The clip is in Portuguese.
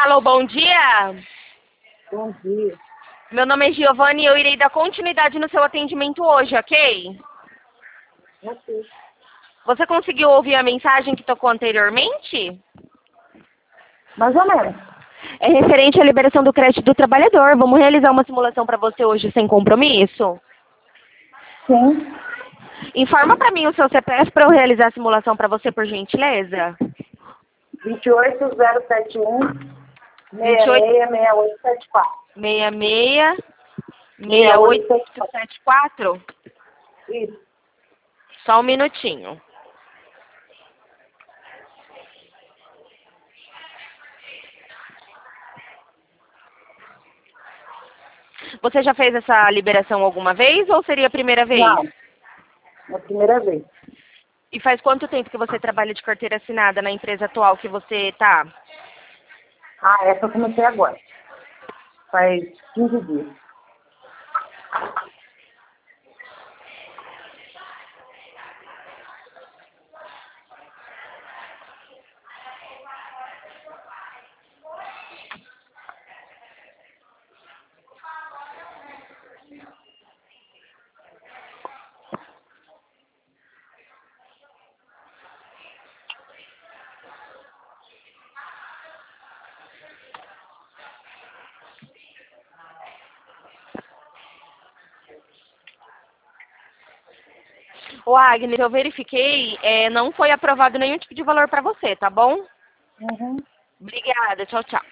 Alô, bom dia. Bom dia. Meu nome é Giovanni e eu irei dar continuidade no seu atendimento hoje, ok? Ok. Você conseguiu ouvir a mensagem que tocou anteriormente? Mais ou menos. É referente à liberação do crédito do trabalhador. Vamos realizar uma simulação para você hoje sem compromisso? Sim. Informa para mim o seu CPF para eu realizar a simulação para você, por gentileza. 28071 28 666874. 66 6874. 6874. Isso. Só um minutinho. Você já fez essa liberação alguma vez ou seria a primeira vez? Não. É a primeira vez. E faz quanto tempo que você trabalha de carteira assinada na empresa atual que você está? Ah, essa eu comecei agora. Faz 15 dias. Ô, Agnes, eu verifiquei, não foi aprovado nenhum tipo de valor para você, tá bom? Uhum. Obrigada, tchau, tchau.